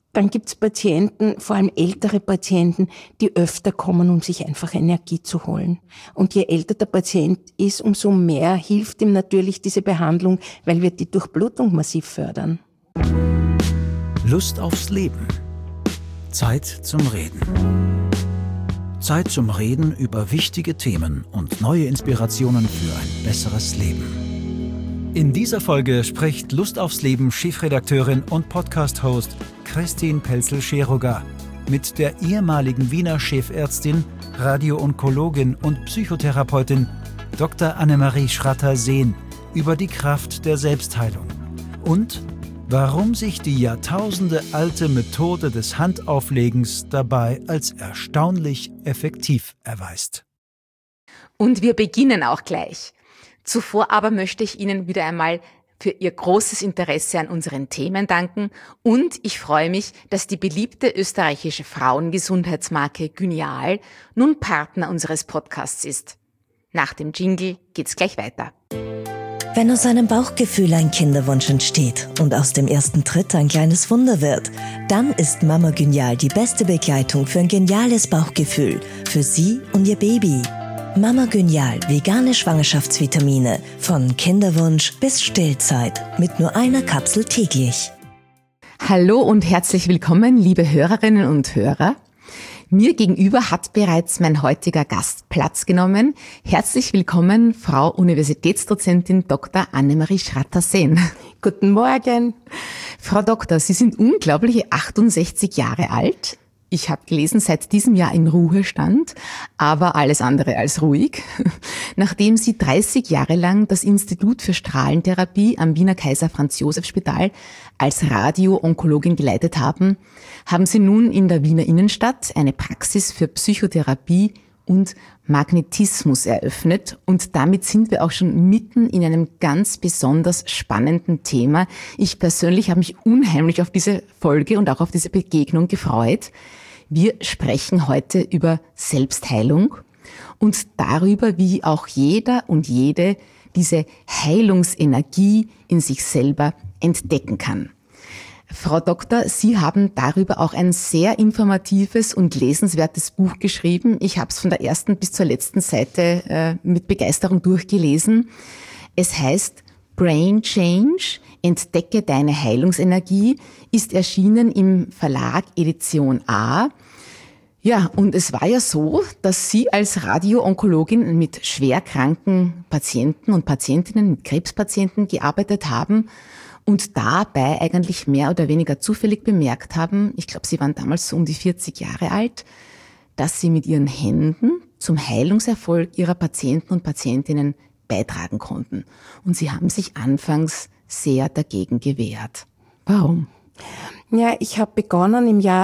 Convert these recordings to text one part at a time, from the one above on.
Dann gibt's Patienten, vor allem ältere Patienten, die öfter kommen, um sich einfach Energie zu holen. Und je älter der Patient ist, umso mehr hilft ihm natürlich diese Behandlung, weil wir die Durchblutung massiv fördern. Lust aufs Leben. Zeit zum Reden. Zeit zum Reden über wichtige Themen und neue Inspirationen für ein besseres Leben. In dieser Folge spricht Lust aufs Leben Chefredakteurin und Podcast-Host Christine Pelzel-Scheroga mit der ehemaligen Wiener Chefärztin, Radio-Onkologin und Psychotherapeutin Dr. Annemarie Schratter-Sehn über die Kraft der Selbstheilung und warum sich die jahrtausendealte Methode des Handauflegens dabei als erstaunlich effektiv erweist. Und wir beginnen auch gleich. Zuvor aber möchte ich Ihnen wieder einmal für Ihr großes Interesse an unseren Themen danken und ich freue mich, dass die beliebte österreichische Frauengesundheitsmarke Gynial nun Partner unseres Podcasts ist. Nach dem Jingle geht's gleich weiter. Wenn aus einem Bauchgefühl ein Kinderwunsch entsteht und aus dem ersten Tritt ein kleines Wunder wird, dann ist Mama Gynial die beste Begleitung für ein geniales Bauchgefühl, für Sie und Ihr Baby. Mama Gynial, vegane Schwangerschaftsvitamine, von Kinderwunsch bis Stillzeit, mit nur einer Kapsel täglich. Hallo und herzlich willkommen, liebe Hörerinnen und Hörer. Mir gegenüber hat bereits mein heutiger Gast Platz genommen. Herzlich willkommen, Frau Universitätsdozentin Dr. Annemarie Schratter-Sehn. Guten Morgen. Frau Doktor, Sie sind unglaubliche 68 Jahre alt. Ich habe gelesen, seit diesem Jahr in Ruhestand, aber alles andere als ruhig. Nachdem Sie 30 Jahre lang das Institut für Strahlentherapie am Wiener Kaiser-Franz-Joseph-Spital als Radio-Onkologin geleitet haben, haben Sie nun in der Wiener Innenstadt eine Praxis für Psychotherapie und Magnetismus eröffnet. Und damit sind wir auch schon mitten in einem ganz besonders spannenden Thema. Ich persönlich habe mich unheimlich auf diese Folge und auch auf diese Begegnung gefreut. Wir sprechen heute über Selbstheilung und darüber, wie auch jeder und jede diese Heilungsenergie in sich selber entdecken kann. Frau Doktor, Sie haben darüber auch ein sehr informatives und lesenswertes Buch geschrieben. Ich habe es von der ersten bis zur letzten Seite mit Begeisterung durchgelesen. Es heißt Brain Change, entdecke deine Heilungsenergie, ist erschienen im Verlag Edition A. Ja, und es war ja so, dass Sie als Radio-Onkologin mit schwerkranken Patienten und Patientinnen, mit Krebspatienten gearbeitet haben und dabei eigentlich mehr oder weniger zufällig bemerkt haben, ich glaube, Sie waren damals so um die 40 Jahre alt, dass Sie mit Ihren Händen zum Heilungserfolg Ihrer Patienten und Patientinnen beitragen konnten. Und Sie haben sich anfangs sehr dagegen gewehrt. Warum? Ja, ich habe begonnen im Jahr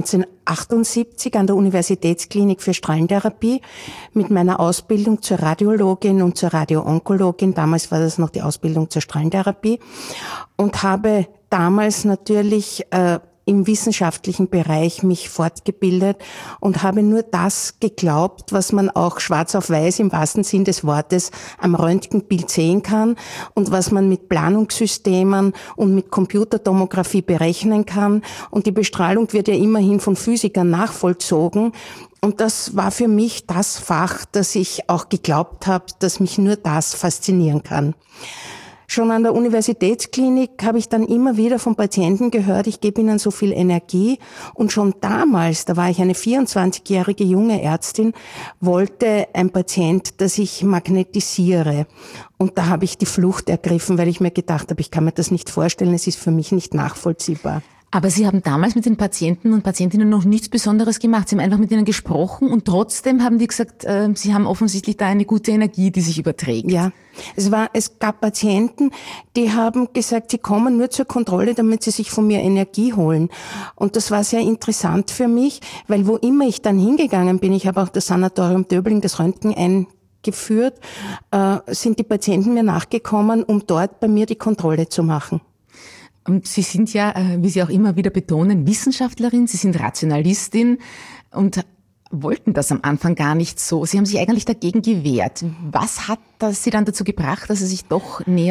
1978 an der Universitätsklinik für Strahlentherapie mit meiner Ausbildung zur Radiologin und zur Radio-Onkologin. Damals war das noch die Ausbildung zur Strahlentherapie und habe damals natürlich im wissenschaftlichen Bereich mich fortgebildet und habe nur das geglaubt, was man auch schwarz auf weiß im wahrsten Sinn des Wortes am Röntgenbild sehen kann und was man mit Planungssystemen und mit Computertomographie berechnen kann. Und die Bestrahlung wird ja immerhin von Physikern nachvollzogen. Und das war für mich das Fach, das ich auch geglaubt habe, dass mich nur das faszinieren kann. Schon an der Universitätsklinik habe ich dann immer wieder von Patienten gehört, ich gebe ihnen so viel Energie. Und schon damals, da war ich eine 24-jährige junge Ärztin, wollte ein Patient, dass ich magnetisiere. Und da habe ich die Flucht ergriffen, weil ich mir gedacht habe, ich kann mir das nicht vorstellen, es ist für mich nicht nachvollziehbar. Aber Sie haben damals mit den Patienten und Patientinnen noch nichts Besonderes gemacht. Sie haben einfach mit ihnen gesprochen und trotzdem haben die gesagt, Sie haben offensichtlich da eine gute Energie, die sich überträgt. Ja, es gab Patienten, die haben gesagt, sie kommen nur zur Kontrolle, damit sie sich von mir Energie holen. Und das war sehr interessant für mich, weil wo immer ich dann hingegangen bin, ich habe auch das Sanatorium Döbling, das Röntgen eingeführt, sind die Patienten mir nachgekommen, um dort bei mir die Kontrolle zu machen. Und Sie sind ja, wie Sie auch immer wieder betonen, Wissenschaftlerin, Sie sind Rationalistin und wollten das am Anfang gar nicht so. Sie haben sich eigentlich dagegen gewehrt. Was hat Sie dann dazu gebracht, dass Sie sich doch näher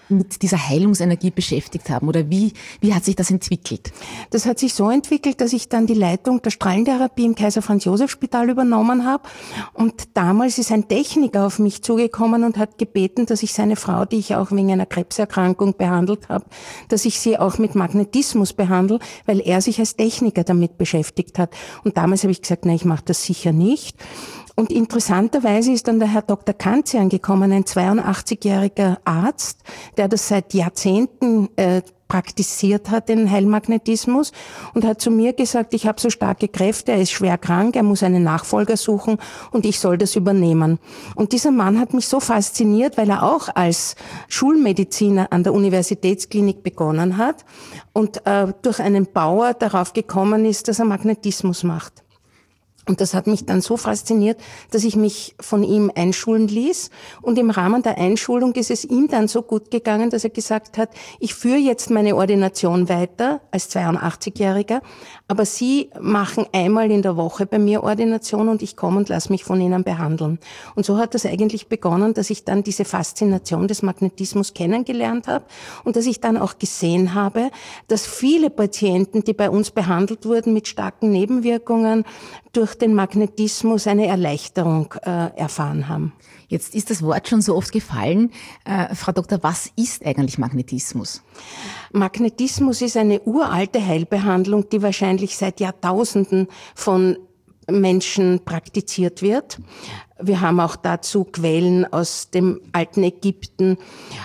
mit dieser Heilungsenergie beschäftigt haben? Oder wie hat sich das entwickelt? Das hat sich so entwickelt, dass ich dann die Leitung der Strahlentherapie im Kaiser-Franz-Josef-Spital übernommen habe. Und damals ist ein Techniker auf mich zugekommen und hat gebeten, dass ich seine Frau, die ich auch wegen einer Krebserkrankung behandelt habe, dass ich sie auch mit Magnetismus behandle, weil er sich als Techniker damit beschäftigt hat. Und damals habe ich gesagt, nein, ich mache das sicher nicht. Und interessanterweise ist dann der Herr Dr. Kanzian gekommen, ein 82-jähriger Arzt, der das seit Jahrzehnten praktiziert hat, den Heilmagnetismus, und hat zu mir gesagt, ich habe so starke Kräfte, er ist schwer krank, er muss einen Nachfolger suchen und ich soll das übernehmen. Und dieser Mann hat mich so fasziniert, weil er auch als Schulmediziner an der Universitätsklinik begonnen hat und durch einen Bauer darauf gekommen ist, dass er Magnetismus macht. Und das hat mich dann so fasziniert, dass ich mich von ihm einschulen ließ. Und im Rahmen der Einschulung ist es ihm dann so gut gegangen, dass er gesagt hat, ich führe jetzt meine Ordination weiter als 82-Jähriger, aber Sie machen einmal in der Woche bei mir Ordination und ich komme und lasse mich von Ihnen behandeln. Und so hat das eigentlich begonnen, dass ich dann diese Faszination des Magnetismus kennengelernt habe und dass ich dann auch gesehen habe, dass viele Patienten, die bei uns behandelt wurden mit starken Nebenwirkungen, durch den Magnetismus eine Erleichterung erfahren haben. Jetzt ist das Wort schon so oft gefallen. Frau Doktor, was ist eigentlich Magnetismus? Magnetismus ist eine uralte Heilbehandlung, die wahrscheinlich seit Jahrtausenden von Menschen praktiziert wird. Wir haben auch dazu Quellen aus dem alten Ägypten.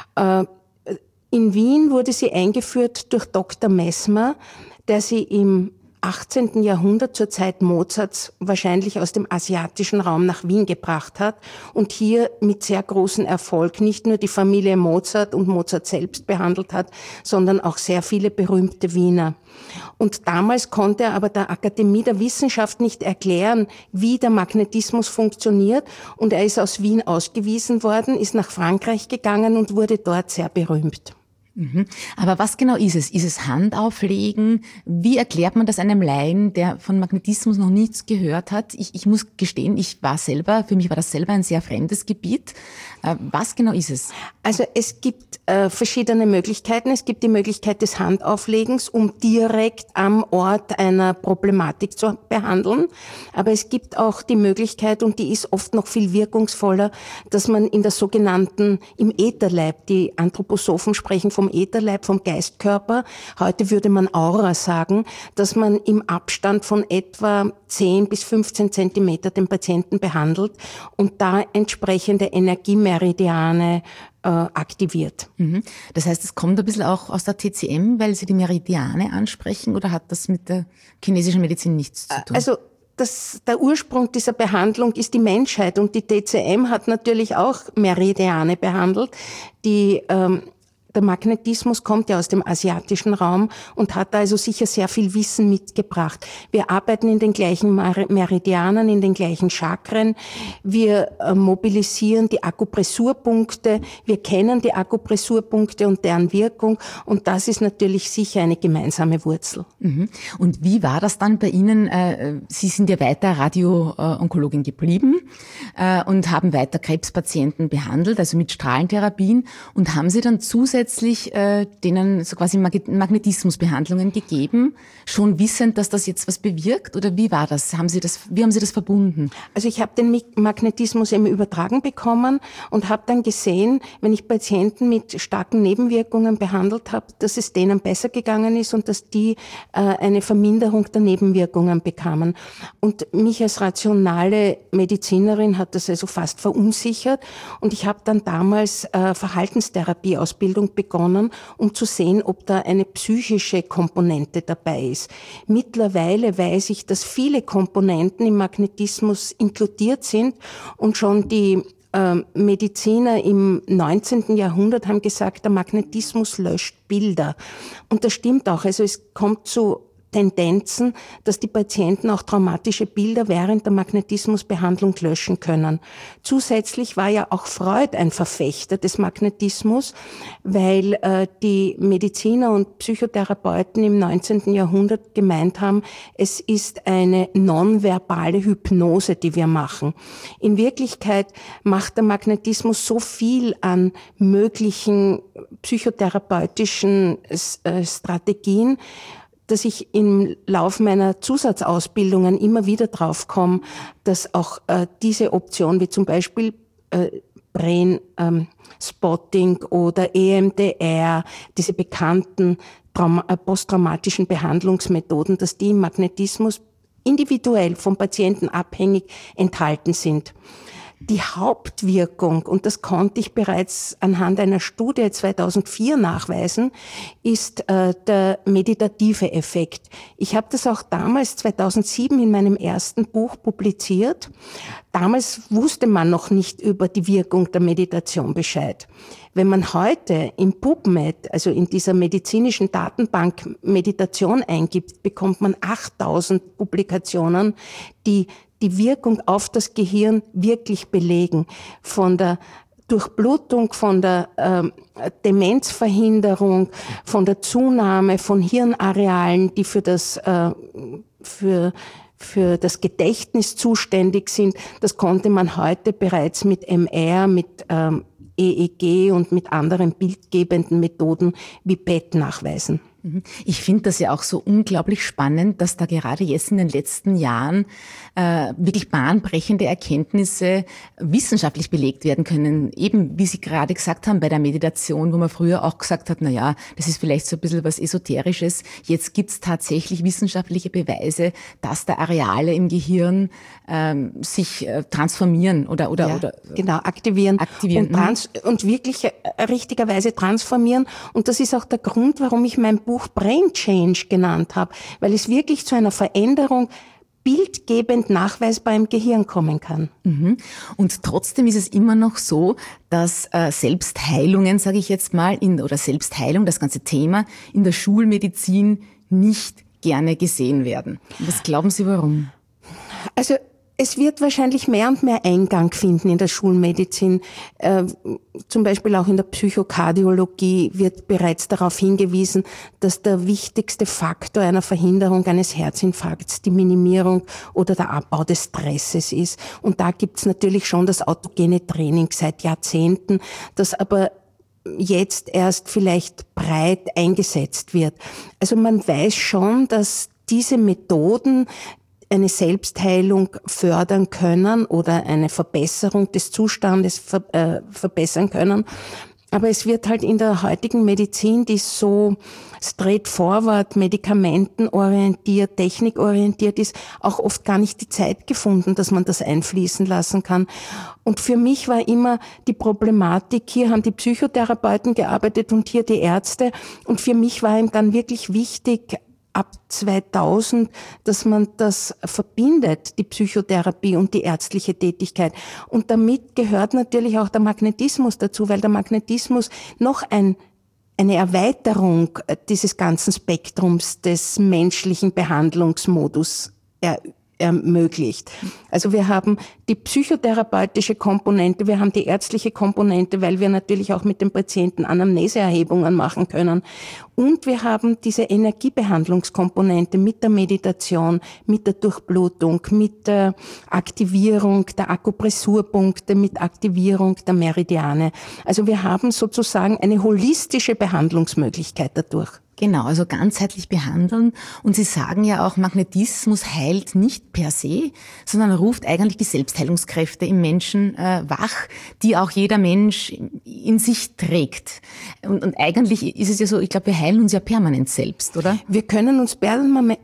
In Wien wurde sie eingeführt durch Dr. Mesmer, der sie im 18. Jahrhundert zur Zeit Mozarts wahrscheinlich aus dem asiatischen Raum nach Wien gebracht hat und hier mit sehr großem Erfolg nicht nur die Familie Mozart und Mozart selbst behandelt hat, sondern auch sehr viele berühmte Wiener. Und damals konnte er aber der Akademie der Wissenschaft nicht erklären, wie der Magnetismus funktioniert, und er ist aus Wien ausgewiesen worden, ist nach Frankreich gegangen und wurde dort sehr berühmt. Aber was genau ist es? Ist es Handauflegen? Wie erklärt man das einem Laien, der von Magnetismus noch nichts gehört hat? Ich muss gestehen, für mich war das selber ein sehr fremdes Gebiet. Was genau ist es? Also es gibt verschiedene Möglichkeiten. Es gibt die Möglichkeit des Handauflegens, um direkt am Ort einer Problematik zu behandeln. Aber es gibt auch die Möglichkeit, und die ist oft noch viel wirkungsvoller, dass man in der sogenannten, im Ätherleib, die Anthroposophen sprechen vom Ätherleib, vom Geistkörper, heute würde man Aura sagen, dass man im Abstand von etwa 10 bis 15 Zentimeter den Patienten behandelt und da entsprechende Energiemeridiane aktiviert. Das heißt, es kommt ein bisschen auch aus der TCM, weil Sie die Meridiane ansprechen, oder hat das mit der chinesischen Medizin nichts zu tun? Also der Ursprung dieser Behandlung ist die Menschheit, und die TCM hat natürlich auch Meridiane behandelt, die der Magnetismus kommt ja aus dem asiatischen Raum und hat also sicher sehr viel Wissen mitgebracht. Wir arbeiten in den gleichen Meridianen, in den gleichen Chakren. Wir mobilisieren die Akupressurpunkte. Wir kennen die Akupressurpunkte und deren Wirkung. Und das ist natürlich sicher eine gemeinsame Wurzel. Und wie war das dann bei Ihnen? Sie sind ja weiter Radio-Onkologin geblieben und haben weiter Krebspatienten behandelt, also mit Strahlentherapien. Und haben Sie dann zusätzlich denen so quasi Magnetismusbehandlungen gegeben, schon wissend, dass das jetzt was bewirkt? Oder wie war das? Wie haben Sie das verbunden? Also ich habe den Magnetismus eben übertragen bekommen und habe dann gesehen, wenn ich Patienten mit starken Nebenwirkungen behandelt habe, dass es denen besser gegangen ist und dass die eine Verminderung der Nebenwirkungen bekamen. Und mich als rationale Medizinerin hat das also fast verunsichert, und ich habe dann damals Verhaltenstherapieausbildung begonnen, um zu sehen, ob da eine psychische Komponente dabei ist. Mittlerweile weiß ich, dass viele Komponenten im Magnetismus inkludiert sind, und schon die Mediziner im 19. Jahrhundert haben gesagt, der Magnetismus löscht Bilder. Und das stimmt auch. Also es kommt zu Tendenzen, dass die Patienten auch traumatische Bilder während der Magnetismusbehandlung löschen können. Zusätzlich war ja auch Freud ein Verfechter des Magnetismus, weil die Mediziner und Psychotherapeuten im 19. Jahrhundert gemeint haben, es ist eine nonverbale Hypnose, die wir machen. In Wirklichkeit macht der Magnetismus so viel an möglichen psychotherapeutischen Strategien, dass ich im Lauf meiner Zusatzausbildungen immer wieder drauf komme, dass auch diese Option, wie zum Beispiel Brain Spotting oder EMDR, diese bekannten posttraumatischen Behandlungsmethoden, dass die im Magnetismus individuell vom Patienten abhängig enthalten sind. Die Hauptwirkung, und das konnte ich bereits anhand einer Studie 2004 nachweisen, ist der meditative Effekt. Ich habe das auch damals 2007 in meinem ersten Buch publiziert. Damals wusste man noch nicht über die Wirkung der Meditation Bescheid. Wenn man heute im PubMed, also in dieser medizinischen Datenbank Meditation eingibt, bekommt man 8000 Publikationen, die Wirkung auf das Gehirn wirklich belegen. Von der Durchblutung, von der Demenzverhinderung, von der Zunahme von Hirnarealen, die für das Gedächtnis zuständig sind. Das konnte man heute bereits mit MR, mit EEG und mit anderen bildgebenden Methoden wie PET nachweisen. Ich finde das ja auch so unglaublich spannend, dass da gerade jetzt in den letzten Jahren wirklich bahnbrechende Erkenntnisse wissenschaftlich belegt werden können. Eben, wie Sie gerade gesagt haben, bei der Meditation, wo man früher auch gesagt hat, na ja, das ist vielleicht so ein bisschen was Esoterisches. Jetzt gibt's tatsächlich wissenschaftliche Beweise, dass da Areale im Gehirn sich transformieren oder genau, aktivieren. Und wirklich richtigerweise transformieren. Und das ist auch der Grund, warum ich mein Buch Brain Change genannt habe, weil es wirklich zu einer Veränderung bildgebend nachweisbar im Gehirn kommen kann. Und trotzdem ist es immer noch so, dass Selbstheilungen, sage ich jetzt mal, oder Selbstheilung, das ganze Thema, in der Schulmedizin nicht gerne gesehen werden. Was glauben Sie, warum? Also es wird wahrscheinlich mehr und mehr Eingang finden in der Schulmedizin. Zum Beispiel auch in der Psychokardiologie wird bereits darauf hingewiesen, dass der wichtigste Faktor einer Verhinderung eines Herzinfarkts die Minimierung oder der Abbau des Stresses ist. Und da gibt's natürlich schon das autogene Training seit Jahrzehnten, das aber jetzt erst vielleicht breit eingesetzt wird. Also man weiß schon, dass diese Methoden eine Selbstheilung fördern können oder eine Verbesserung des Zustandes verbessern können. Aber es wird halt in der heutigen Medizin, die so straightforward, medikamentenorientiert, technikorientiert ist, auch oft gar nicht die Zeit gefunden, dass man das einfließen lassen kann. Und für mich war immer die Problematik, hier haben die Psychotherapeuten gearbeitet und hier die Ärzte. Und für mich war ihm dann wirklich wichtig, ab 2000, dass man das verbindet, die Psychotherapie und die ärztliche Tätigkeit. Und damit gehört natürlich auch der Magnetismus dazu, weil der Magnetismus noch eine Erweiterung dieses ganzen Spektrums des menschlichen Behandlungsmodus ermöglicht. Also wir haben die psychotherapeutische Komponente, wir haben die ärztliche Komponente, weil wir natürlich auch mit den Patienten Anamneseerhebungen machen können. Und wir haben diese Energiebehandlungskomponente mit der Meditation, mit der Durchblutung, mit der Aktivierung der Akupressurpunkte, mit Aktivierung der Meridiane. Also wir haben sozusagen eine holistische Behandlungsmöglichkeit dadurch. Genau, also ganzheitlich behandeln. Und Sie sagen ja auch, Magnetismus heilt nicht per se, sondern ruft eigentlich die Selbstheilungskräfte im Menschen wach, die auch jeder Mensch in sich trägt. Und eigentlich ist es ja so, ich glaube, wir heilen uns ja permanent selbst, oder? Wir können uns permanent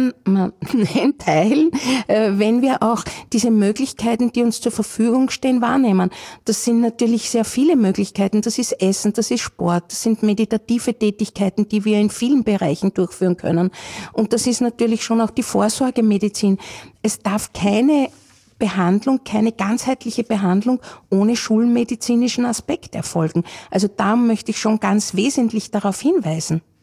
heilen, wenn wir auch diese Möglichkeiten, die uns zur Verfügung stehen, wahrnehmen. Das sind natürlich sehr viele Möglichkeiten. Das ist Essen, das ist Sport, das sind meditative Tätigkeiten, die wir in vielen Bereichen durchführen können. Und das ist natürlich schon auch die Vorsorgemedizin. Es darf keine Behandlung, keine ganzheitliche Behandlung ohne schulmedizinischen Aspekt erfolgen. Also da möchte ich schon ganz wesentlich darauf hinweisen.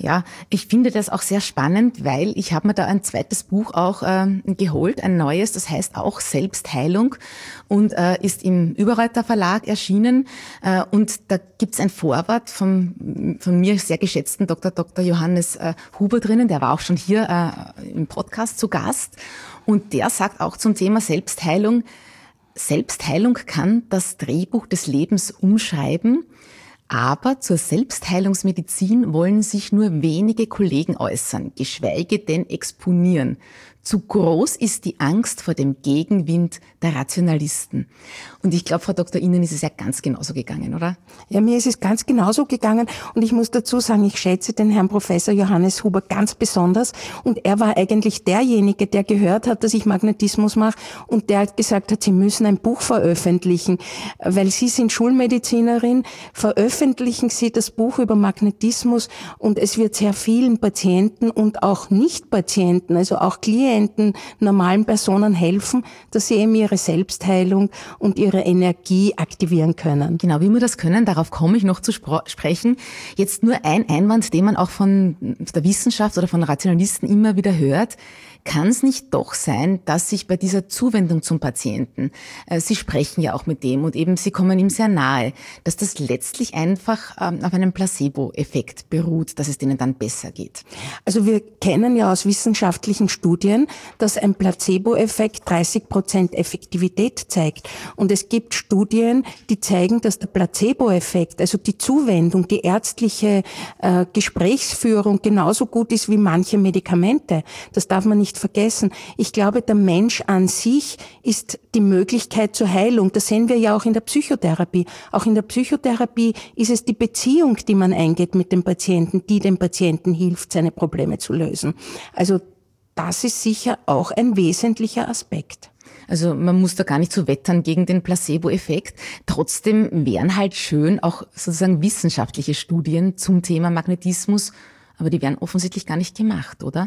Ja, ich finde das auch sehr spannend, weil ich habe mir da ein zweites Buch auch geholt, ein neues, das heißt auch Selbstheilung und ist im Überreuter Verlag erschienen. Und da gibt's ein Vorwort von mir sehr geschätzten Dr. Johannes Huber drinnen, der war auch schon hier im Podcast zu Gast. Und der sagt auch zum Thema Selbstheilung, Selbstheilung kann das Drehbuch des Lebens umschreiben, aber zur Selbstheilungsmedizin wollen sich nur wenige Kollegen äußern, geschweige denn exponieren. Zu groß ist die Angst vor dem Gegenwind der Rationalisten. Und ich glaube, Frau Dr. Ihnen ist es ja ganz genauso gegangen, oder? Ja, mir ist es ganz genauso gegangen. Und ich muss dazu sagen, ich schätze den Herrn Professor Johannes Huber ganz besonders. Und er war eigentlich derjenige, der gehört hat, dass ich Magnetismus mache. Und der hat gesagt hat, Sie müssen ein Buch veröffentlichen. Weil Sie sind Schulmedizinerin, veröffentlichen Sie das Buch über Magnetismus. Und es wird sehr vielen Patienten und auch Nicht-Patienten, also auch Klienten, normalen Personen helfen, dass sie eben ihre Selbstheilung und ihre Energie aktivieren können. Genau, wie wir das können, darauf komme ich noch zu sprechen. Jetzt nur ein Einwand, den man auch von der Wissenschaft oder von Rationalisten immer wieder hört. Kann es nicht doch sein, dass sich bei dieser Zuwendung zum Patienten, Sie sprechen ja auch mit dem und eben Sie kommen ihm sehr nahe, dass das letztlich einfach auf einem Placebo-Effekt beruht, dass es denen dann besser geht? Also wir kennen ja aus wissenschaftlichen Studien, dass ein Placebo-Effekt 30% Effektivität zeigt. Und es gibt Studien, die zeigen, dass der Placebo-Effekt, also die Zuwendung, die ärztliche Gesprächsführung genauso gut ist wie manche Medikamente. Das darf man nicht vergessen. Ich glaube, der Mensch an sich ist die Möglichkeit zur Heilung. Das sehen wir ja auch in der Psychotherapie. Auch in der Psychotherapie ist es die Beziehung, die man eingeht mit dem Patienten, die dem Patienten hilft, seine Probleme zu lösen. Also das ist sicher auch ein wesentlicher Aspekt. Also man muss da gar nicht so wettern gegen den Placebo-Effekt. Trotzdem wären halt schön auch sozusagen wissenschaftliche Studien zum Thema Magnetismus, aber die werden offensichtlich gar nicht gemacht, oder?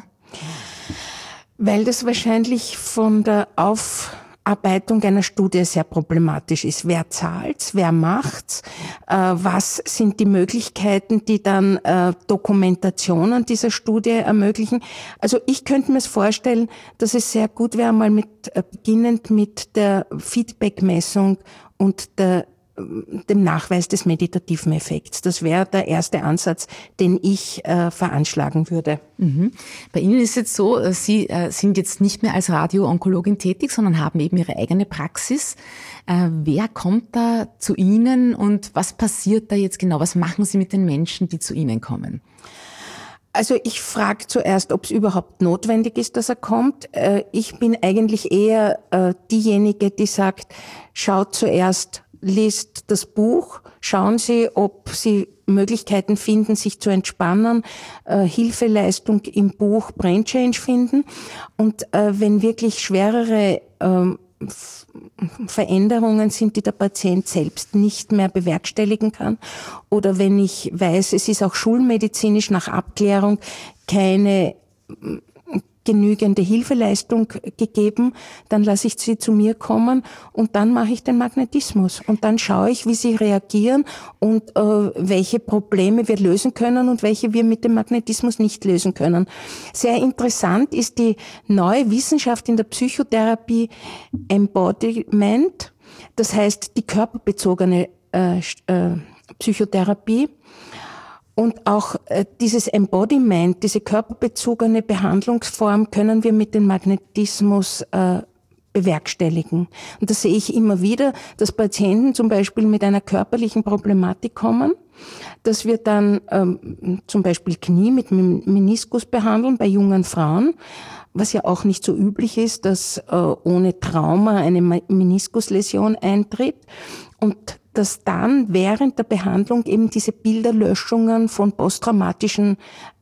Weil das wahrscheinlich von der Aufarbeitung einer Studie sehr problematisch ist. Wer zahlt's? Wer macht's? Was sind die Möglichkeiten, die dann Dokumentationen dieser Studie ermöglichen? Also ich könnte mir vorstellen, dass es sehr gut wäre, mal beginnend mit der Feedback-Messung und dem Nachweis des meditativen Effekts. Das wäre der erste Ansatz, den ich veranschlagen würde. Mhm. Bei Ihnen ist es jetzt so, Sie sind jetzt nicht mehr als Radio-Onkologin tätig, sondern haben eben Ihre eigene Praxis. Wer kommt da zu Ihnen und was passiert da jetzt genau? Was machen Sie mit den Menschen, die zu Ihnen kommen? Also ich frage zuerst, ob es überhaupt notwendig ist, dass er kommt. Ich bin eigentlich eher diejenige, die sagt, schaut zuerst, lest das Buch, schauen Sie, ob Sie Möglichkeiten finden, sich zu entspannen, Hilfeleistung im Buch Brain Change finden. Und wenn wirklich schwerere Veränderungen sind, die der Patient selbst nicht mehr bewerkstelligen kann, oder wenn ich weiß, es ist auch schulmedizinisch nach Abklärung keine genügende Hilfeleistung gegeben, dann lasse ich sie zu mir kommen und dann mache ich den Magnetismus. Und dann schaue ich, wie sie reagieren und welche Probleme wir lösen können und welche wir mit dem Magnetismus nicht lösen können. Sehr interessant ist die neue Wissenschaft in der Psychotherapie Embodiment, das heißt die körperbezogene Psychotherapie. Und auch dieses Embodiment, diese körperbezogene Behandlungsform können wir mit dem Magnetismus bewerkstelligen. Und das sehe ich immer wieder, dass Patienten zum Beispiel mit einer körperlichen Problematik kommen, dass wir dann zum Beispiel Knie mit Meniskus behandeln bei jungen Frauen, was ja auch nicht so üblich ist, dass ohne Trauma eine Meniskusläsion eintritt. Und dass dann während der Behandlung eben diese Bilderlöschungen von posttraumatischen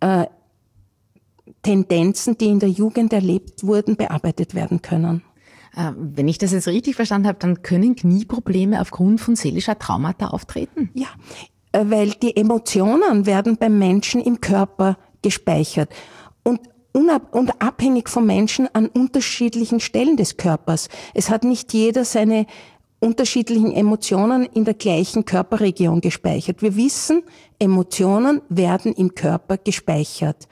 Tendenzen, die in der Jugend erlebt wurden, bearbeitet werden können. Wenn ich das jetzt richtig verstanden habe, dann können Knieprobleme aufgrund von seelischer Traumata auftreten? Ja, weil die Emotionen werden beim Menschen im Körper gespeichert und abhängig vom Menschen an unterschiedlichen Stellen des Körpers. Es hat nicht jeder seine unterschiedlichen Emotionen in der gleichen Körperregion gespeichert. Wir wissen, Emotionen werden im Körper gespeichert.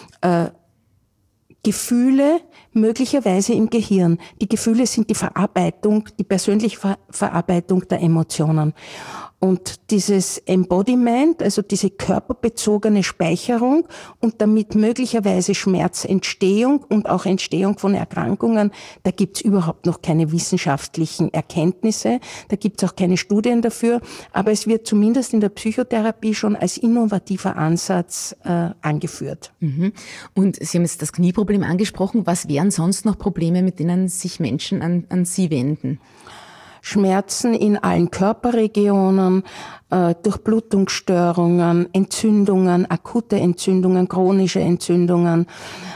Gefühle möglicherweise im Gehirn. Die Gefühle sind die Verarbeitung, die persönliche Verarbeitung der Emotionen. Und dieses Embodiment, also diese körperbezogene Speicherung und damit möglicherweise Schmerzentstehung und auch Entstehung von Erkrankungen, da gibt's überhaupt noch keine wissenschaftlichen Erkenntnisse, da gibt's auch keine Studien dafür, aber es wird zumindest in der Psychotherapie schon als innovativer Ansatz angeführt. Mhm. Und Sie haben jetzt das Knieproblem angesprochen. Was wären sonst noch Probleme, mit denen sich Menschen an Sie wenden? Schmerzen in allen Körperregionen, Durchblutungsstörungen, Entzündungen, akute Entzündungen, chronische Entzündungen,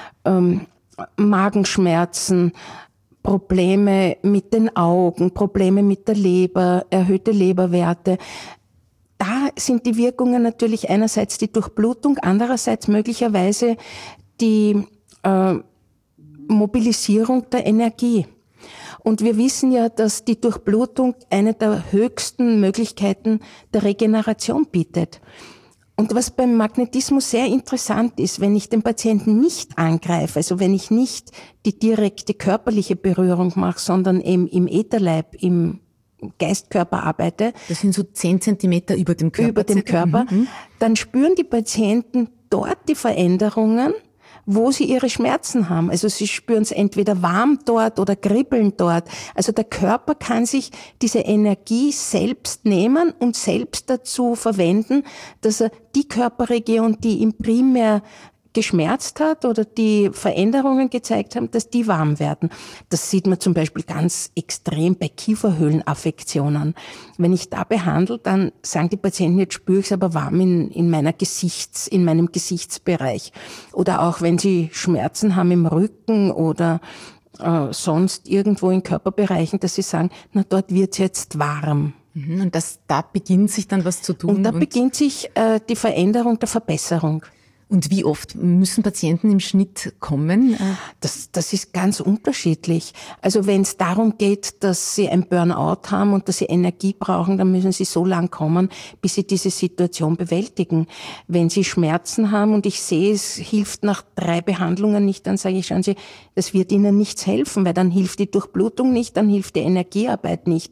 Magenschmerzen, Probleme mit den Augen, Probleme mit der Leber, erhöhte Leberwerte. Da sind die Wirkungen natürlich einerseits die Durchblutung, andererseits möglicherweise die Mobilisierung der Energie. Und wir wissen ja, dass die Durchblutung eine der höchsten Möglichkeiten der Regeneration bietet. Und was beim Magnetismus sehr interessant ist, wenn ich den Patienten nicht angreife, also wenn ich nicht die direkte körperliche Berührung mache, sondern eben im Ätherleib, im Geistkörper arbeite. Das sind so 10 Zentimeter über dem Körper. Über dem Körper. Dann spüren die Patienten dort die Veränderungen, wo sie ihre Schmerzen haben. Also sie spüren es entweder warm dort oder kribbeln dort. Also der Körper kann sich diese Energie selbst nehmen und selbst dazu verwenden, dass er die Körperregion, die ihm primär geschmerzt hat oder die Veränderungen gezeigt haben, dass die warm werden. Das sieht man zum Beispiel ganz extrem bei Kieferhöhlenaffektionen. Wenn ich da behandle, dann sagen die Patienten, jetzt spüre ich es aber warm in meinem Gesichtsbereich. Oder auch wenn sie Schmerzen haben im Rücken oder sonst irgendwo in Körperbereichen, dass sie sagen, na dort wird es jetzt warm. Und da beginnt sich dann was zu tun. Und da beginnt sich die Veränderung der Verbesserung. Und wie oft müssen Patienten im Schnitt kommen? Das ist ganz unterschiedlich. Also wenn es darum geht, dass sie ein Burnout haben und dass sie Energie brauchen, dann müssen sie so lang kommen, bis sie diese Situation bewältigen. Wenn sie Schmerzen haben und ich sehe, es hilft nach 3 Behandlungen nicht, dann sage ich, schauen Sie, das wird Ihnen nichts helfen, weil dann hilft die Durchblutung nicht, dann hilft die Energiearbeit nicht.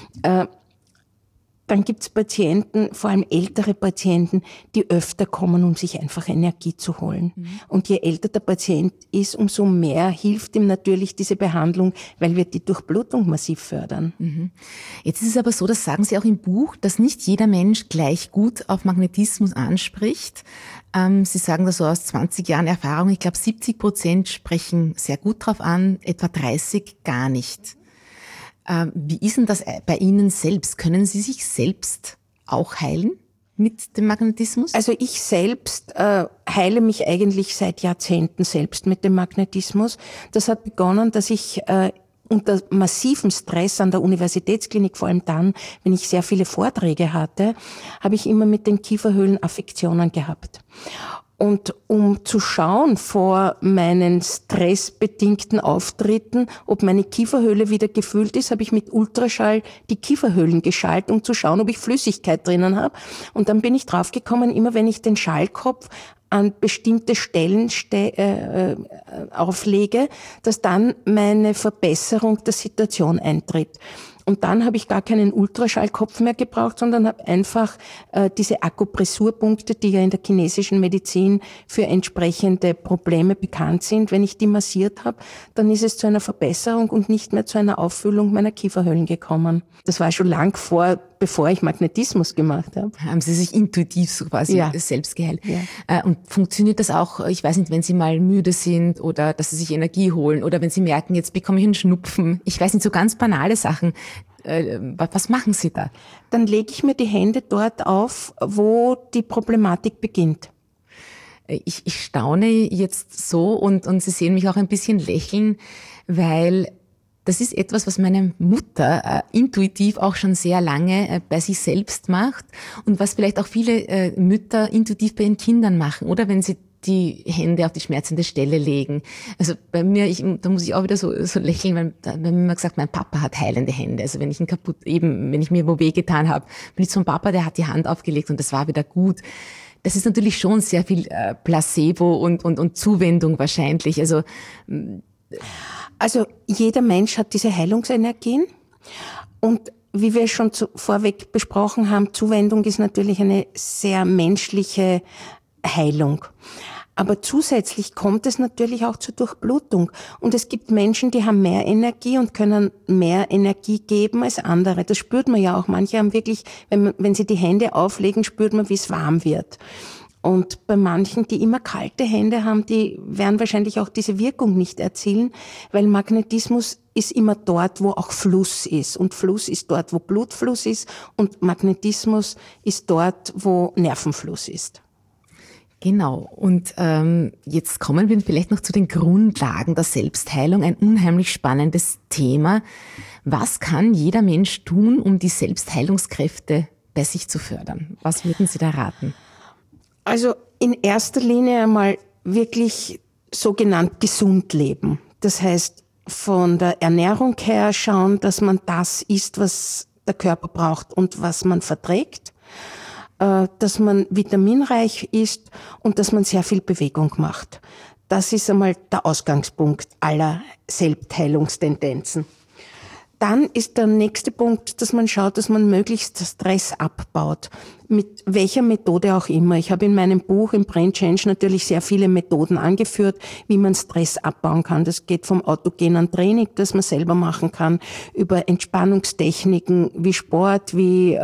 Dann gibt's Patienten, vor allem ältere Patienten, die öfter kommen, um sich einfach Energie zu holen. Und je älter der Patient ist, umso mehr hilft ihm natürlich diese Behandlung, weil wir die Durchblutung massiv fördern. Jetzt ist es aber so, das sagen Sie auch im Buch, dass nicht jeder Mensch gleich gut auf Magnetismus anspricht. Sie sagen das so aus 20 Jahren Erfahrung. Ich glaube, 70% sprechen sehr gut drauf an, etwa 30 gar nicht. Wie ist denn das bei Ihnen selbst? Können Sie sich selbst auch heilen mit dem Magnetismus? Also ich selbst heile mich eigentlich seit Jahrzehnten selbst mit dem Magnetismus. Das hat begonnen, dass ich unter massivem Stress an der Universitätsklinik, vor allem dann, wenn ich sehr viele Vorträge hatte, habe ich immer mit den Kieferhöhlenaffektionen gehabt. Und um zu schauen vor meinen stressbedingten Auftritten, ob meine Kieferhöhle wieder gefüllt ist, habe ich mit Ultraschall die Kieferhöhlen geschaltet, um zu schauen, ob ich Flüssigkeit drinnen habe. Und dann bin ich draufgekommen, immer wenn ich den Schallkopf an bestimmte Stellen auflege, dass dann meine Verbesserung der Situation eintritt. Und dann habe ich gar keinen Ultraschallkopf mehr gebraucht, sondern habe einfach diese Akupressurpunkte, die ja in der chinesischen Medizin für entsprechende Probleme bekannt sind. Wenn ich die massiert habe, dann ist es zu einer Verbesserung und nicht mehr zu einer Auffüllung meiner Kieferhöhlen gekommen. Das war schon lang bevor ich Magnetismus gemacht habe. Haben Sie sich intuitiv so quasi selbst geheilt? Ja. Und funktioniert das auch, ich weiß nicht, wenn Sie mal müde sind oder dass Sie sich Energie holen oder wenn Sie merken, jetzt bekomme ich einen Schnupfen. Ich weiß nicht, so ganz banale Sachen. Was machen Sie da? Dann lege ich mir die Hände dort auf, wo die Problematik beginnt. Ich staune jetzt so und Sie sehen mich auch ein bisschen lächeln, weil das ist etwas, was meine Mutter intuitiv auch schon sehr lange bei sich selbst macht und was vielleicht auch viele Mütter intuitiv bei ihren Kindern machen, oder wenn sie die Hände auf die schmerzende Stelle legen. Also bei mir, da muss ich auch wieder so lächeln, weil mir immer gesagt, mein Papa hat heilende Hände. Also wenn ich wenn ich mir wo wehgetan habe, bin ich zum Papa, der hat die Hand aufgelegt und das war wieder gut. Das ist natürlich schon sehr viel Placebo und Zuwendung wahrscheinlich. Also jeder Mensch hat diese Heilungsenergien und wie wir schon vorweg besprochen haben, Zuwendung ist natürlich eine sehr menschliche Heilung. Aber zusätzlich kommt es natürlich auch zur Durchblutung. Und es gibt Menschen, die haben mehr Energie und können mehr Energie geben als andere. Das spürt man ja auch. Manche haben wirklich, wenn sie die Hände auflegen, spürt man, wie es warm wird. Und bei manchen, die immer kalte Hände haben, die werden wahrscheinlich auch diese Wirkung nicht erzielen, weil Magnetismus ist immer dort, wo auch Fluss ist. Und Fluss ist dort, wo Blutfluss ist. Und Magnetismus ist dort, wo Nervenfluss ist. Genau. Und jetzt kommen wir vielleicht noch zu den Grundlagen der Selbstheilung. Ein unheimlich spannendes Thema. Was kann jeder Mensch tun, um die Selbstheilungskräfte bei sich zu fördern? Was würden Sie da raten? Also in erster Linie einmal wirklich sogenannt gesund leben. Das heißt, von der Ernährung her schauen, dass man das isst, was der Körper braucht und was man verträgt, dass man vitaminreich ist und dass man sehr viel Bewegung macht. Das ist einmal der Ausgangspunkt aller Selbstheilungstendenzen. Dann ist der nächste Punkt, dass man schaut, dass man möglichst Stress abbaut. Mit welcher Methode auch immer. Ich habe in meinem Buch im Brain Change natürlich sehr viele Methoden angeführt, wie man Stress abbauen kann. Das geht vom autogenen Training, das man selber machen kann, über Entspannungstechniken wie Sport, wie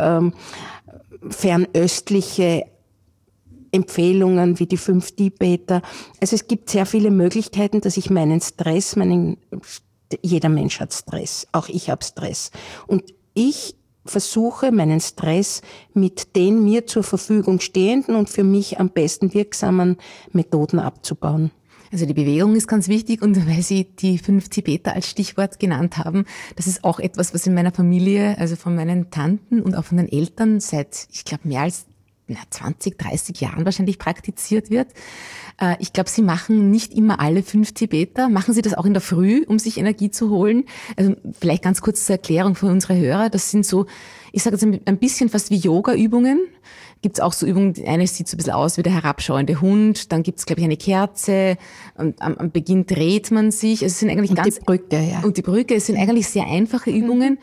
fernöstliche Empfehlungen wie die 5 Tibeter. Also es gibt sehr viele Möglichkeiten, dass ich meinen Stress, jeder Mensch hat Stress, auch ich habe Stress. Und ich versuche, meinen Stress mit den mir zur Verfügung stehenden und für mich am besten wirksamen Methoden abzubauen. Also die Bewegung ist ganz wichtig und weil Sie die 5 Tibeter als Stichwort genannt haben, das ist auch etwas, was in meiner Familie, also von meinen Tanten und auch von den Eltern seit, ich glaube, mehr als 20, 30 Jahren wahrscheinlich praktiziert wird. Ich glaube, Sie machen nicht immer alle 5 Tibeter. Machen Sie das auch in der Früh, um sich Energie zu holen? Also vielleicht ganz kurz zur Erklärung für unsere Hörer. Das sind so, ich sage jetzt ein bisschen fast wie Yoga-Übungen. Gibt es auch so Übungen, eine sieht so ein bisschen aus wie der herabschauende Hund. Dann gibt es, glaube ich, eine Kerze. Und am Beginn dreht man sich. Also es sind eigentlich und die Brücke, ja. Und die Brücke, es sind eigentlich sehr einfache Übungen.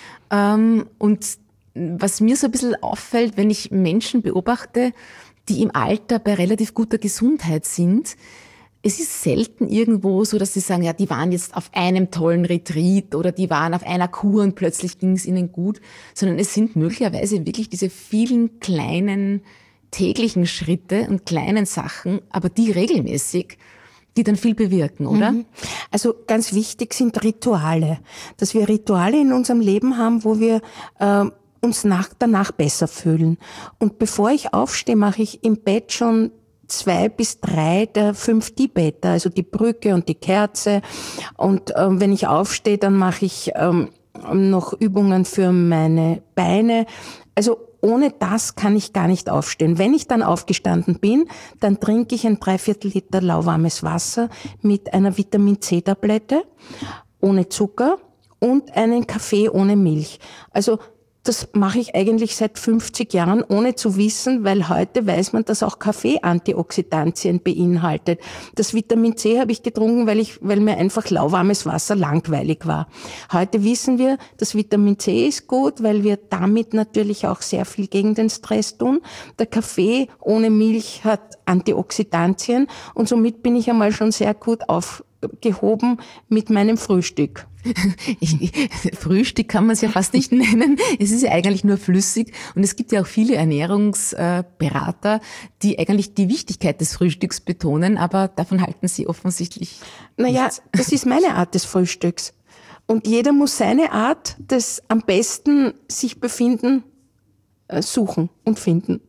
Und was mir so ein bisschen auffällt, wenn ich Menschen beobachte, die im Alter bei relativ guter Gesundheit sind, es ist selten irgendwo so, dass sie sagen, ja, die waren jetzt auf einem tollen Retreat oder die waren auf einer Kur und plötzlich ging es ihnen gut, sondern es sind möglicherweise wirklich diese vielen kleinen täglichen Schritte und kleinen Sachen, aber die regelmäßig, die dann viel bewirken, oder? Also ganz wichtig sind Rituale, dass wir Rituale in unserem Leben haben, wo wir uns danach besser fühlen. Und bevor ich aufstehe, mache ich im Bett schon 2 bis 3 der 5 Tibeter, also die Brücke und die Kerze. Und wenn ich aufstehe, dann mache ich noch Übungen für meine Beine. Also ohne das kann ich gar nicht aufstehen. Wenn ich dann aufgestanden bin, dann trinke ich ein 3/4 Liter lauwarmes Wasser mit einer Vitamin-C-Tablette ohne Zucker und einen Kaffee ohne Milch. Also das mache ich eigentlich seit 50 Jahren, ohne zu wissen, weil heute weiß man, dass auch Kaffee Antioxidantien beinhaltet. Das Vitamin C habe ich getrunken, weil mir einfach lauwarmes Wasser langweilig war. Heute wissen wir, das Vitamin C ist gut, weil wir damit natürlich auch sehr viel gegen den Stress tun. Der Kaffee ohne Milch hat Antioxidantien und somit bin ich einmal schon sehr gut aufgehoben mit meinem Frühstück. Frühstück kann man es ja fast nicht nennen. Es ist ja eigentlich nur flüssig. Und es gibt ja auch viele Ernährungsberater, die eigentlich die Wichtigkeit des Frühstücks betonen, aber davon halten Sie offensichtlich nichts. Das ist meine Art des Frühstücks. Und jeder muss seine Art des am besten sich befinden, suchen und finden.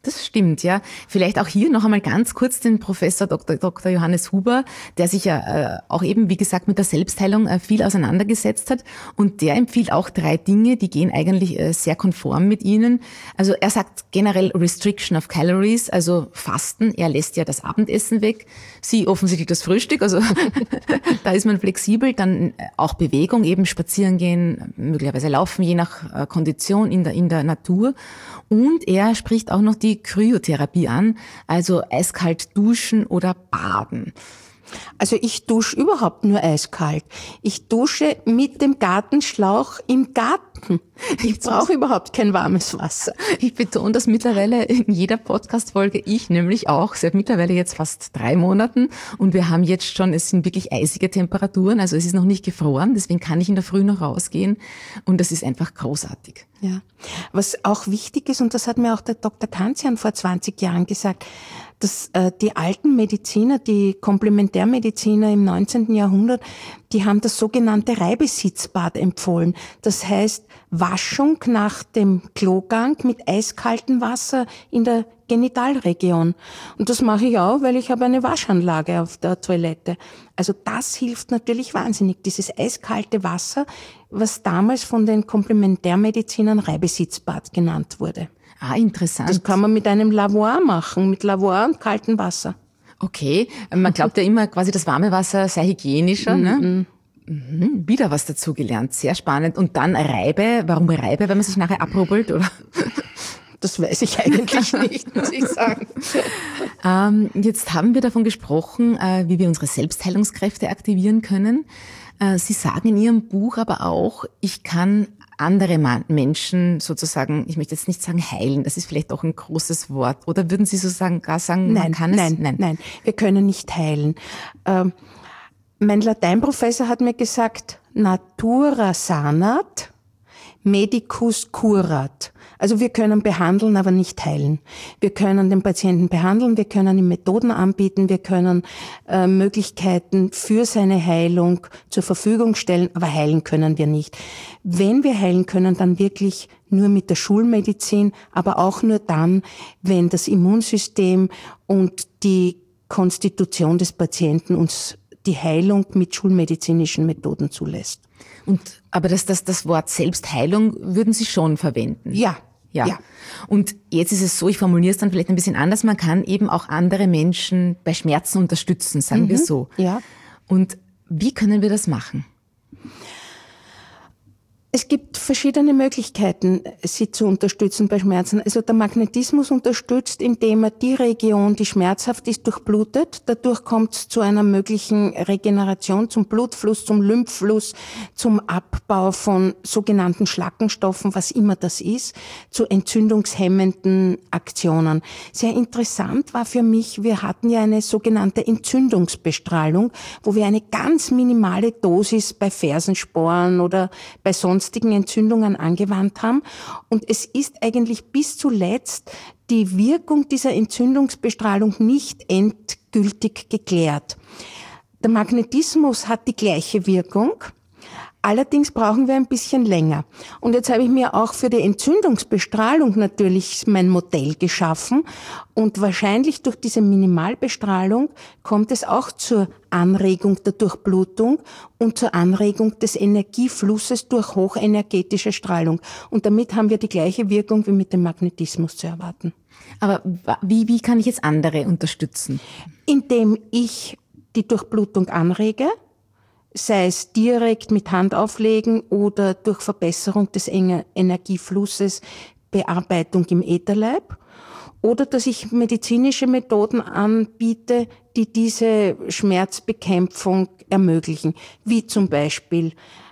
Das stimmt, ja. Vielleicht auch hier noch einmal ganz kurz den Professor Dr. Johannes Huber, der sich ja auch eben, wie gesagt, mit der Selbstheilung viel auseinandergesetzt hat. Und der empfiehlt auch 3 Dinge, die gehen eigentlich sehr konform mit Ihnen. Also er sagt generell Restriction of Calories, also Fasten. Er lässt ja das Abendessen weg. Sie offensichtlich das Frühstück, also da ist man flexibel. Dann auch Bewegung, eben spazieren gehen, möglicherweise laufen, je nach Kondition in der Natur. Und er spricht auch noch die Kryotherapie an, also eiskalt duschen oder baden. Also ich dusche überhaupt nur eiskalt. Ich dusche mit dem Gartenschlauch im Garten. Ich brauche überhaupt kein warmes Wasser. Ich betone das mittlerweile in jeder Podcast-Folge, ich nämlich auch, seit mittlerweile jetzt fast 3 Monaten. Und wir haben jetzt schon, es sind wirklich eisige Temperaturen, also es ist noch nicht gefroren, deswegen kann ich in der Früh noch rausgehen und das ist einfach großartig. Ja. Was auch wichtig ist, und das hat mir auch der Dr. Kanzian vor 20 Jahren gesagt, dass die alten Mediziner, die Komplementärmediziner im 19. Jahrhundert, die haben das sogenannte Reibesitzbad empfohlen. Das heißt, Waschung nach dem Klogang mit eiskaltem Wasser in der Genitalregion. Und das mache ich auch, weil ich habe eine Waschanlage auf der Toilette. Also das hilft natürlich wahnsinnig, dieses eiskalte Wasser, was damals von den Komplementärmedizinern Reibesitzbad genannt wurde. Ah, interessant. Das kann man mit einem Lavoir machen, mit Lavoir und kaltem Wasser. Okay, man glaubt ja immer quasi, das warme Wasser sei hygienischer, ne? Wieder was dazugelernt, sehr spannend. Und dann Reibe, warum Reibe, wenn man sich nachher abrubbelt, oder? Das weiß ich eigentlich nicht, muss ich sagen. Jetzt haben wir davon gesprochen, wie wir unsere Selbstheilungskräfte aktivieren können. Sie sagen in Ihrem Buch aber auch, ich kann andere Menschen sozusagen, ich möchte jetzt nicht sagen heilen, das ist vielleicht auch ein großes Wort. Oder würden Sie sozusagen gar sagen, man kann es? Nein, wir können nicht heilen. Mein Lateinprofessor hat mir gesagt, natura sanat, medicus curat. Also wir können behandeln, aber nicht heilen. Wir können den Patienten behandeln, wir können ihm Methoden anbieten, wir können Möglichkeiten für seine Heilung zur Verfügung stellen, aber heilen können wir nicht. Wenn wir heilen können, dann wirklich nur mit der Schulmedizin, aber auch nur dann, wenn das Immunsystem und die Konstitution des Patienten uns die Heilung mit schulmedizinischen Methoden zulässt. Aber das Wort Selbstheilung würden Sie schon verwenden? Ja. Und jetzt ist es so, ich formuliere es dann vielleicht ein bisschen anders, man kann eben auch andere Menschen bei Schmerzen unterstützen, sagen wir so. Ja. Und wie können wir das machen? Es gibt verschiedene Möglichkeiten, sie zu unterstützen bei Schmerzen. Also der Magnetismus unterstützt, indem er die Region, die schmerzhaft ist, durchblutet. Dadurch kommt es zu einer möglichen Regeneration, zum Blutfluss, zum Lymphfluss, zum Abbau von sogenannten Schlackenstoffen, was immer das ist, zu entzündungshemmenden Aktionen. Sehr interessant war für mich, wir hatten ja eine sogenannte Entzündungsbestrahlung, wo wir eine ganz minimale Dosis bei Fersensporen oder bei sonstigen Entzündungen angewandt haben. Und es ist eigentlich bis zuletzt die Wirkung dieser Entzündungsbestrahlung nicht endgültig geklärt. Der Magnetismus hat die gleiche Wirkung. Allerdings brauchen wir ein bisschen länger. Und jetzt habe ich mir auch für die Entzündungsbestrahlung natürlich mein Modell geschaffen. Und wahrscheinlich durch diese Minimalbestrahlung kommt es auch zur Anregung der Durchblutung und zur Anregung des Energieflusses durch hochenergetische Strahlung. Und damit haben wir die gleiche Wirkung wie mit dem Magnetismus zu erwarten. Aber wie kann ich jetzt andere unterstützen? Indem ich die Durchblutung anrege, sei es direkt mit Hand auflegen oder durch Verbesserung des Energieflusses, Bearbeitung im Ätherleib, oder dass ich medizinische Methoden anbiete, die diese Schmerzbekämpfung ermöglichen, wie zum Beispiel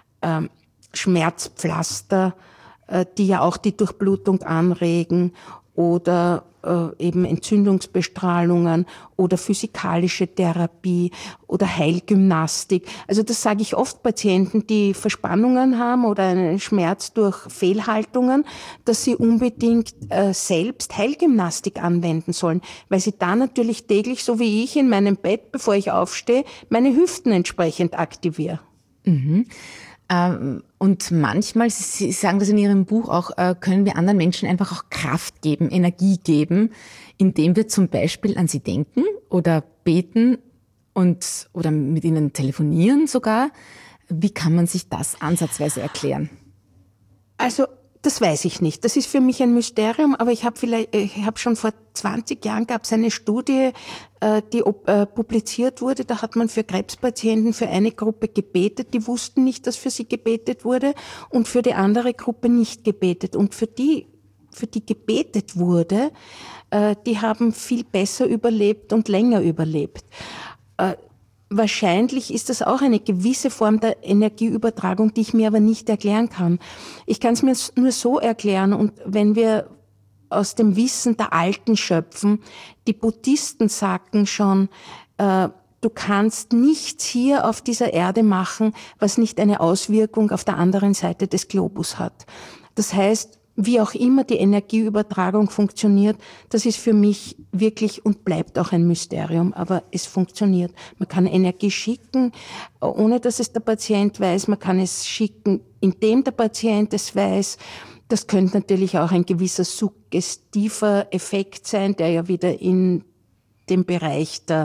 Schmerzpflaster, die ja auch die Durchblutung anregen, oder eben Entzündungsbestrahlungen oder physikalische Therapie oder Heilgymnastik. Also das sage ich oft Patienten, die Verspannungen haben oder einen Schmerz durch Fehlhaltungen, dass sie unbedingt selbst Heilgymnastik anwenden sollen, weil sie da natürlich täglich, so wie ich in meinem Bett, bevor ich aufstehe, meine Hüften entsprechend aktiviere. Mhm. Und manchmal, Sie sagen das in Ihrem Buch auch, können wir anderen Menschen einfach auch Kraft geben, Energie geben, indem wir zum Beispiel an sie denken oder beten oder mit ihnen telefonieren sogar. Wie kann man sich das ansatzweise erklären? Also, das weiß ich nicht. Das ist für mich ein Mysterium, aber ich habe schon vor 20 Jahren gab es eine Studie, die publiziert wurde. Da hat man für Krebspatienten für eine Gruppe gebetet, die wussten nicht, dass für sie gebetet wurde, und für die andere Gruppe nicht gebetet. Und für die gebetet wurde, die haben viel besser überlebt und länger überlebt. Wahrscheinlich ist das auch eine gewisse Form der Energieübertragung, die ich mir aber nicht erklären kann. Ich kann es mir nur so erklären, und wenn wir aus dem Wissen der Alten schöpfen, die Buddhisten sagten schon, du kannst nichts hier auf dieser Erde machen, was nicht eine Auswirkung auf der anderen Seite des Globus hat. Das heißt, wie auch immer die Energieübertragung funktioniert, das ist für mich wirklich und bleibt auch ein Mysterium, aber es funktioniert. Man kann Energie schicken, ohne dass es der Patient weiß. Man kann es schicken, indem der Patient es weiß. Das könnte natürlich auch ein gewisser suggestiver Effekt sein, der ja wieder in den Bereich der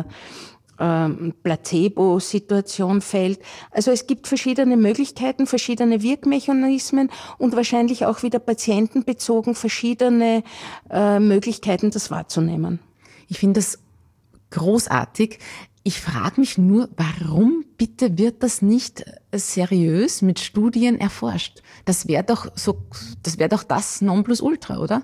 Placebo-Situation fällt. Also es gibt verschiedene Möglichkeiten, verschiedene Wirkmechanismen und wahrscheinlich auch wieder patientenbezogen verschiedene Möglichkeiten, das wahrzunehmen. Ich finde das großartig. Ich frage mich nur, warum bitte wird das nicht seriös mit Studien erforscht? Das wäre doch das Nonplusultra, oder?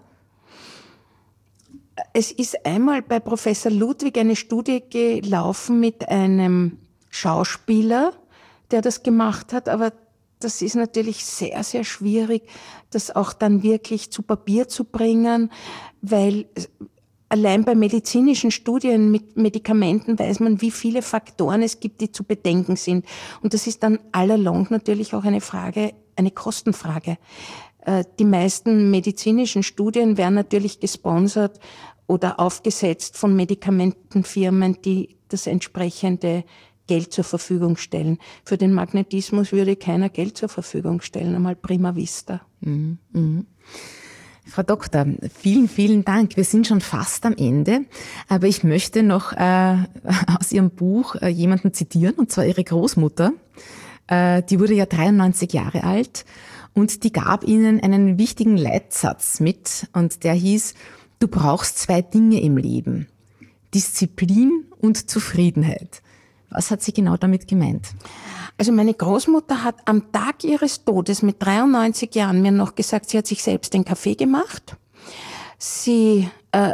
Es ist einmal bei Professor Ludwig eine Studie gelaufen mit einem Schauspieler, der das gemacht hat, aber das ist natürlich sehr, sehr schwierig, das auch dann wirklich zu Papier zu bringen, weil allein bei medizinischen Studien mit Medikamenten weiß man, wie viele Faktoren es gibt, die zu bedenken sind. Und das ist dann allalong natürlich auch eine Kostenfrage. Die meisten medizinischen Studien werden natürlich gesponsert oder aufgesetzt von Medikamentenfirmen, die das entsprechende Geld zur Verfügung stellen. Für den Magnetismus würde keiner Geld zur Verfügung stellen, einmal prima vista. Mhm. Mhm. Frau Doktor, vielen, vielen Dank. Wir sind schon fast am Ende, aber ich möchte noch aus Ihrem Buch jemanden zitieren, und zwar Ihre Großmutter. Die wurde ja 93 Jahre alt. Und die gab ihnen einen wichtigen Leitsatz mit, und der hieß: Du brauchst 2 Dinge im Leben: Disziplin und Zufriedenheit. Was hat sie genau damit gemeint? Also meine Großmutter hat am Tag ihres Todes mit 93 Jahren mir noch gesagt, sie hat sich selbst den Kaffee gemacht. Sie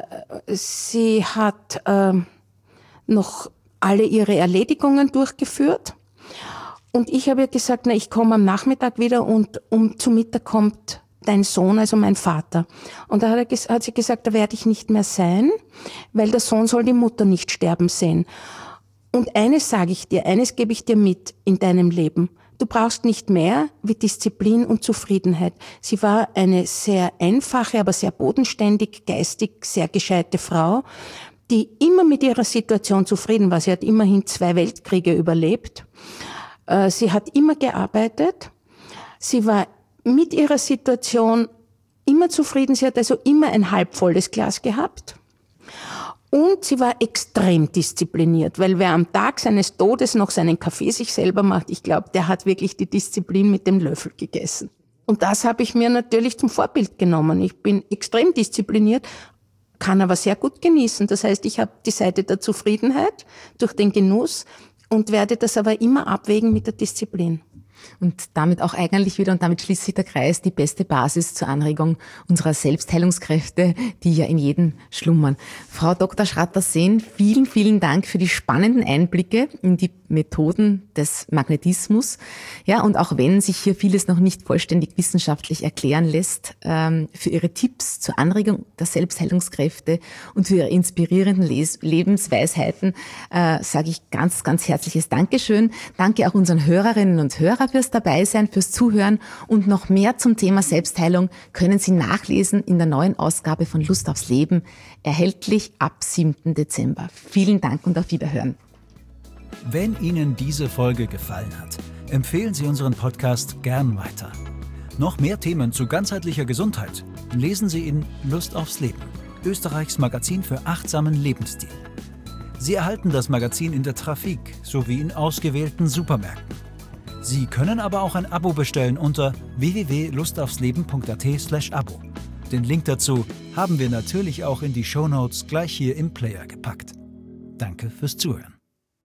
hat noch alle ihre Erledigungen durchgeführt. Und ich habe ihr gesagt, ich komme am Nachmittag wieder, und zu Mittag kommt dein Sohn, also mein Vater. Und da hat sie gesagt, da werde ich nicht mehr sein, weil der Sohn soll die Mutter nicht sterben sehen. Und eines sage ich dir, eines gebe ich dir mit in deinem Leben. Du brauchst nicht mehr wie Disziplin und Zufriedenheit. Sie war eine sehr einfache, aber sehr bodenständig, geistig sehr gescheite Frau, die immer mit ihrer Situation zufrieden war. Sie hat immerhin 2 Weltkriege überlebt. Sie hat immer gearbeitet. Sie war mit ihrer Situation immer zufrieden. Sie hat also immer ein halbvolles Glas gehabt. Und sie war extrem diszipliniert, weil wer am Tag seines Todes noch seinen Kaffee sich selber macht, ich glaube, der hat wirklich die Disziplin mit dem Löffel gegessen. Und das habe ich mir natürlich zum Vorbild genommen. Ich bin extrem diszipliniert, kann aber sehr gut genießen. Das heißt, ich habe die Seite der Zufriedenheit durch den Genuss und werde das aber immer abwägen mit der Disziplin. Und damit auch eigentlich wieder, und damit schließt sich der Kreis, die beste Basis zur Anregung unserer Selbstheilungskräfte, die ja in jedem schlummern. Frau Dr. Schratter-Sehn, vielen, vielen Dank für die spannenden Einblicke in die Methoden des Magnetismus. Ja, und auch wenn sich hier vieles noch nicht vollständig wissenschaftlich erklären lässt, für Ihre Tipps zur Anregung der Selbstheilungskräfte und für Ihre inspirierenden Lebensweisheiten sage ich ganz, ganz herzliches Dankeschön. Danke auch unseren Hörerinnen und Hörern fürs Dabeisein, fürs Zuhören, und noch mehr zum Thema Selbstheilung können Sie nachlesen in der neuen Ausgabe von Lust aufs Leben, erhältlich ab 7. Dezember. Vielen Dank und auf Wiederhören. Wenn Ihnen diese Folge gefallen hat, Empfehlen Sie unseren Podcast gern weiter. Noch mehr Themen zu ganzheitlicher Gesundheit lesen Sie in Lust aufs Leben, Österreichs Magazin für achtsamen Lebensstil. Sie erhalten das Magazin in der Trafik sowie in ausgewählten Supermärkten. Sie können aber auch ein Abo bestellen unter www.lustaufsleben.at/Abo. Den Link dazu haben wir natürlich auch in die Shownotes gleich hier im Player gepackt. Danke fürs Zuhören.